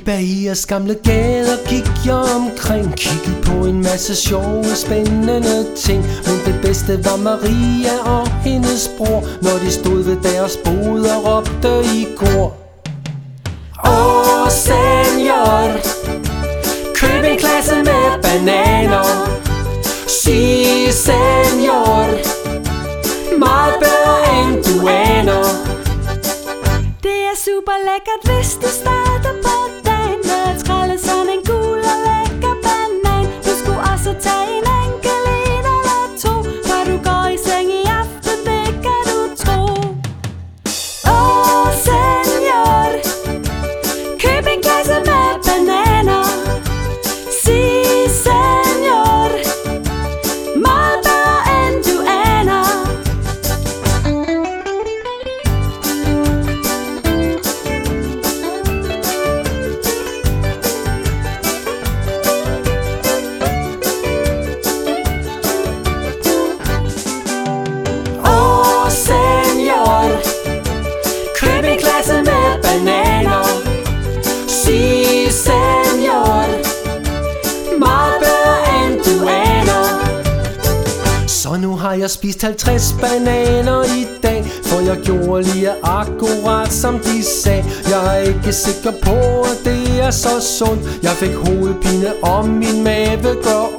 Bahias gamle gader gik jeg omkring, kiggede på en masse sjove, spændende ting. Men det bedste var Maria og hendes bror, når de stod ved deres bod og råbte i kor: Åh, senor, køb en klasse med bananer. Si, senor, meget bedre end du aner. Det er super lækkert, hvis du starter på dagen med at skrælle sådan en gul og lækker banan. Du skulle også tage en enkelt en eller to, før du går i seng i aften, det kan du tro. Åh, senor, køb en kasse med bananer. Si, senor, meget bedre end du aner. Køb en klasse med bananer. Si, senor, meget bedre end du aner. Så nu har jeg spist 50 bananer i dag, for jeg gjorde lige akkurat som de sagde. Jeg er ikke sikker på, at det er så sundt. Jeg fik hovedpine, og min mave gør